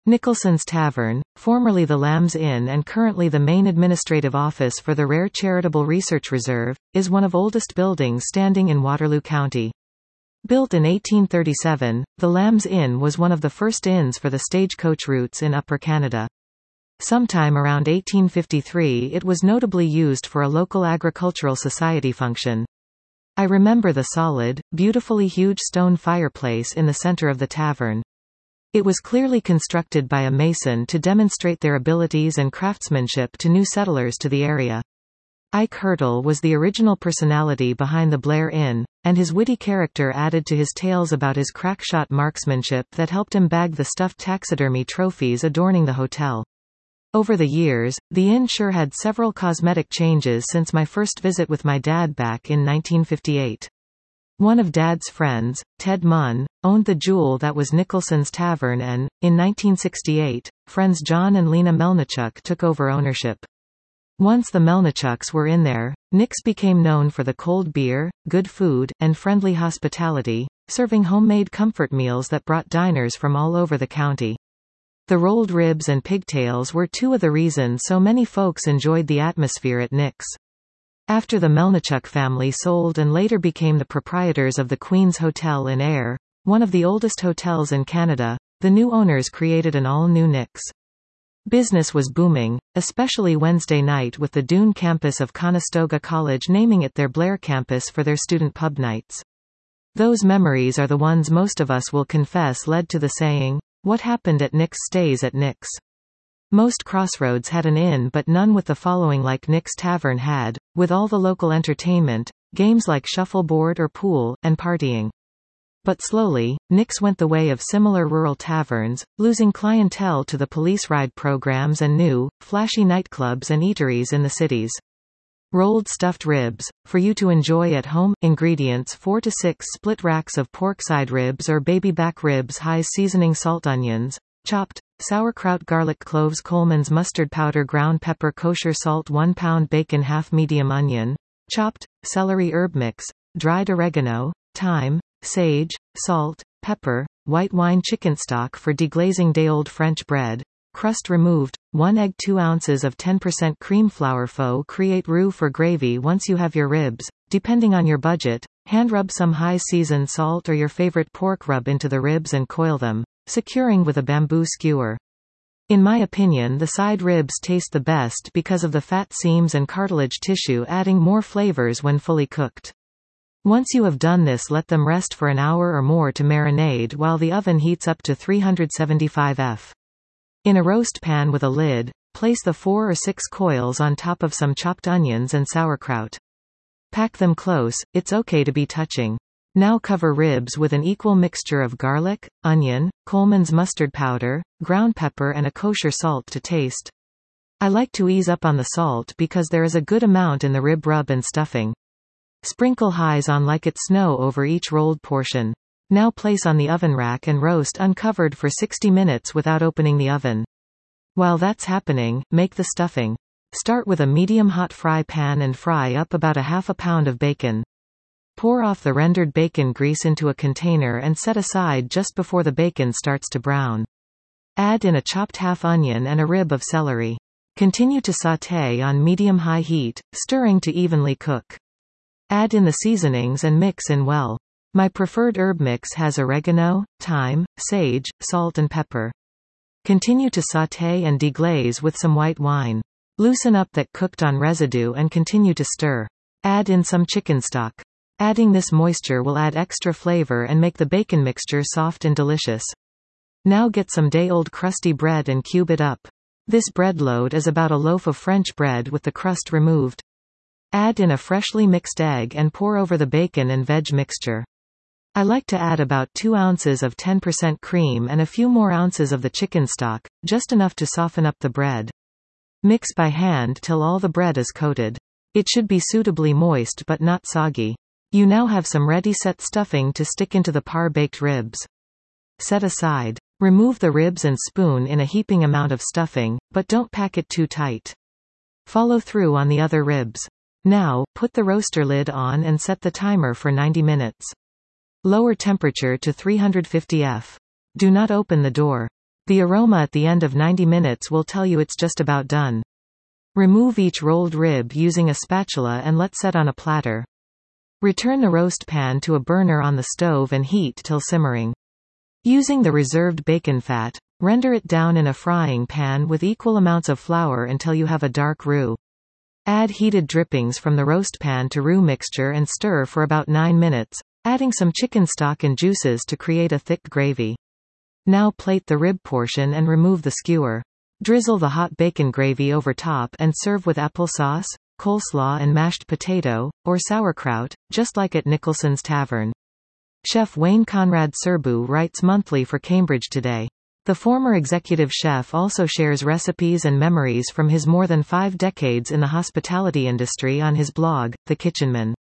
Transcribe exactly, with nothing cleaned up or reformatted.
Nicholson's Tavern, formerly the Lamb's Inn and currently the main administrative office for the Rare Charitable Research Reserve, is one of oldest buildings standing in Waterloo County. Built in eighteen thirty-seven, the Lamb's Inn was one of the first inns for the stagecoach routes in Upper Canada. Sometime around eighteen fifty-three it was notably used for a local agricultural society function. I remember the solid, beautifully huge stone fireplace in the center of the tavern. It was clearly constructed by a mason to demonstrate their abilities and craftsmanship to new settlers to the area. Ike Hurtle was the original personality behind the Blair Inn, and his witty character added to his tales about his crackshot marksmanship that helped him bag the stuffed taxidermy trophies adorning the hotel. Over the years, the inn sure had several cosmetic changes since my first visit with my dad back in nineteen fifty-eight. One of Dad's friends, Ted Munn, owned the jewel that was Nicholson's Tavern and, in nineteen sixty-eight, friends John and Lena Melnichuk took over ownership. Once the Melnichuks were in there, Nick's became known for the cold beer, good food, and friendly hospitality, serving homemade comfort meals that brought diners from all over the county. The rolled ribs and pigtails were two of the reasons so many folks enjoyed the atmosphere at Nick's. After the Melnichuk family sold and later became the proprietors of the Queen's Hotel in Ayr, one of the oldest hotels in Canada, the new owners created an all-new Nick's. Business was booming, especially Wednesday night with the Doon campus of Conestoga College naming it their Blair campus for their student pub nights. Those memories are the ones most of us will confess led to the saying, "What happened at Nick's stays at Nick's." Most crossroads had an inn but none with the following like Nick's Tavern had, with all the local entertainment, games like shuffleboard or pool, and partying. But slowly, Nick's went the way of similar rural taverns, losing clientele to the police ride programs and new, flashy nightclubs and eateries in the cities. Rolled stuffed ribs, for you to enjoy at home. Ingredients: four to six split racks of pork side ribs or baby back ribs, high seasoning, salt, onions, chopped, sauerkraut, garlic cloves, Coleman's mustard powder, ground pepper, kosher salt, one pound bacon, half medium onion, chopped, celery, herb mix, dried oregano, thyme, sage, salt, pepper, white wine, chicken stock for deglazing, day old French bread, crust removed, one egg, two ounces of ten percent cream flour. Faux create roux for gravy. Once you have your ribs, depending on your budget, hand rub some high seasoned salt or your favorite pork rub into the ribs and coil them, securing with a bamboo skewer. In my opinion, the side ribs taste the best because of the fat seams and cartilage tissue, adding more flavors when fully cooked. Once you have done this, let them rest for an hour or more to marinade while the oven heats up to three hundred seventy-five degrees. In a roast pan with a lid, place the four or six coils on top of some chopped onions and sauerkraut. Pack them close, it's okay to be touching. Now cover ribs with an equal mixture of garlic, onion, Coleman's mustard powder, ground pepper and a kosher salt to taste. I like to ease up on the salt because there is a good amount in the rib rub and stuffing. Sprinkle highs on like it's snow over each rolled portion. Now place on the oven rack and roast uncovered for sixty minutes without opening the oven. While that's happening, make the stuffing. Start with a medium hot fry pan and fry up about a half a pound of bacon. Pour off the rendered bacon grease into a container and set aside just before the bacon starts to brown. Add in a chopped half onion and a rib of celery. Continue to sauté on medium-high heat, stirring to evenly cook. Add in the seasonings and mix in well. My preferred herb mix has oregano, thyme, sage, salt and pepper. Continue to sauté and deglaze with some white wine. Loosen up that cooked on residue and continue to stir. Add in some chicken stock. Adding this moisture will add extra flavor and make the bacon mixture soft and delicious. Now get some day-old crusty bread and cube it up. This bread load is about a loaf of French bread with the crust removed. Add in a freshly mixed egg and pour over the bacon and veg mixture. I like to add about two ounces of ten percent cream and a few more ounces of the chicken stock, just enough to soften up the bread. Mix by hand till all the bread is coated. It should be suitably moist but not soggy. You now have some ready-set stuffing to stick into the par-baked ribs. Set aside. Remove the ribs and spoon in a heaping amount of stuffing, but don't pack it too tight. Follow through on the other ribs. Now, put the roaster lid on and set the timer for ninety minutes. Lower temperature to three hundred fifty Fahrenheit. Do not open the door. The aroma at the end of ninety minutes will tell you it's just about done. Remove each rolled rib using a spatula and let set on a platter. Return the roast pan to a burner on the stove and heat till simmering. Using the reserved bacon fat, render it down in a frying pan with equal amounts of flour until you have a dark roux. Add heated drippings from the roast pan to roux mixture and stir for about nine minutes, adding some chicken stock and juices to create a thick gravy. Now plate the rib portion and remove the skewer. Drizzle the hot bacon gravy over top and serve with applesauce, coleslaw and mashed potato, or sauerkraut, just like at Nicholson's Tavern. Chef Wayne Conrad Serbu writes monthly for Cambridge Today. The former executive chef also shares recipes and memories from his more than five decades in the hospitality industry on his blog, The Kitchenman.